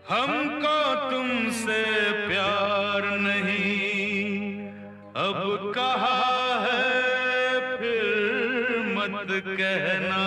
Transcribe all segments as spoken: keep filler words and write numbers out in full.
हमको तुमसे प्यार नहीं, अब कहा है फिर मत कहना।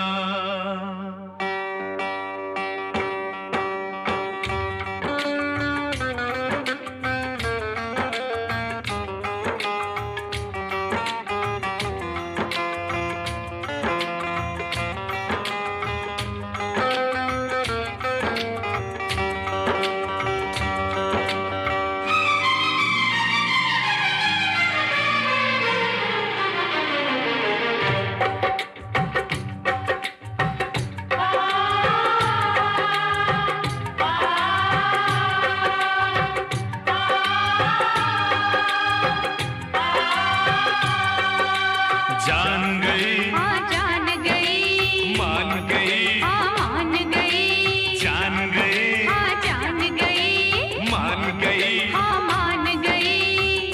जान गई, हाँ जान गई, मान गई, हाँ मान गई, जान गई, हाँ जान गई, मान गई, हाँ मान गई।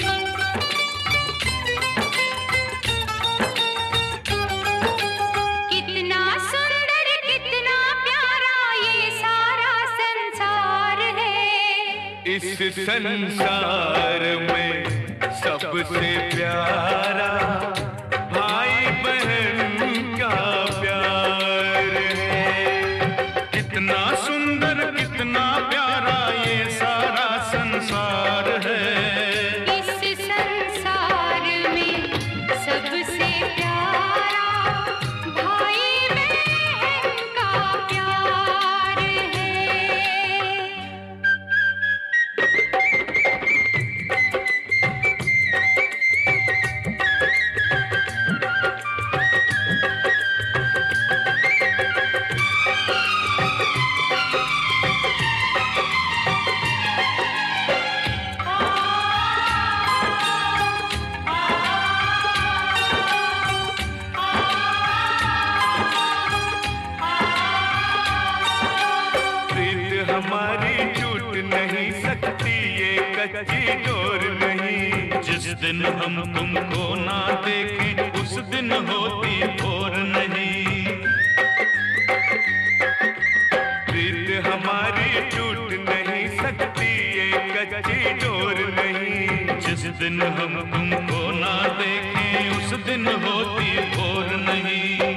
कितना सुंदर कितना प्यारा ये सारा संसार है। इस संसार में सबसे प्यारा भाई बहन का प्यार है। कितना सुंदर कितना प्यारा ये सारा संसार है। इस संसार में सबसे प्यारा भाई बहन का प्यार है। हमारी छूट नहीं सकती ये कच्ची डोर नहीं। जिस दिन हम तुमको ना देखें उस दिन होती भोर नहीं। प्रीत हमारी छूट नहीं सकती ये कच्ची डोर नहीं। जिस दिन हम तुमको ना देखें उस दिन होती भोर नहीं।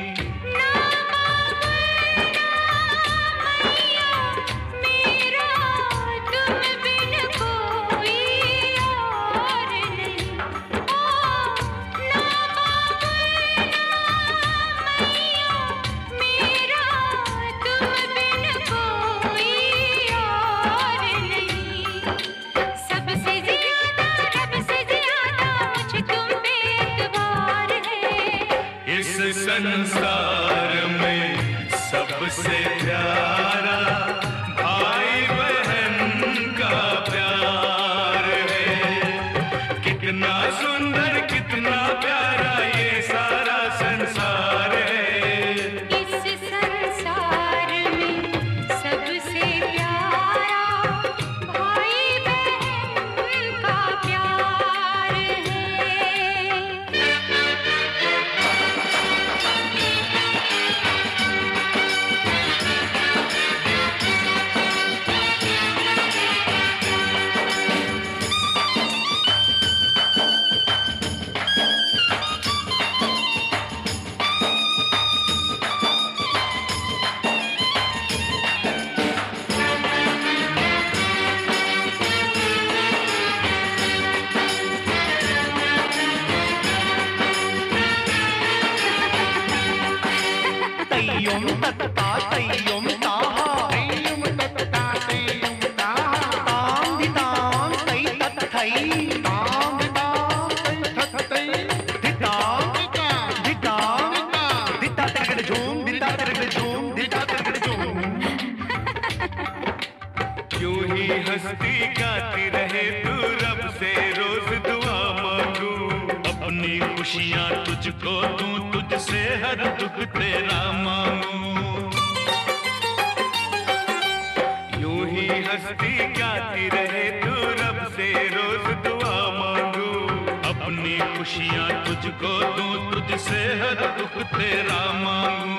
इस संसार में सबसे प्यारा भाई बहन का प्यार है। कितना सुंदर कितना प्यारा ये सारा संसार है। इस संसार में सबसे प्यारा भाई बहन का प्यार है। तय्युम तत्ता तय्युम ताहा तय्युम तत्ता तय्युम ताहा ताम दिताम तै तत्थै ताम दिताम तै तत्थै दिताम दिताम दिता तिरगड़ झूम दिता तिरगड़ झूम दिता तिरगड़ झूम। यूं ही हंसती गाती रहे तू रब से रोज दुआ मांगू। अपनी खुशियाँ तुझको दूं तुझसे हर दुख तेरा मांगू। यूं ही हंसती गाती रहे तू रब से रोज दुआ मांगू। अपनी खुशियाँ तुझको दूं तुझसे हर दुख तेरा मांगू।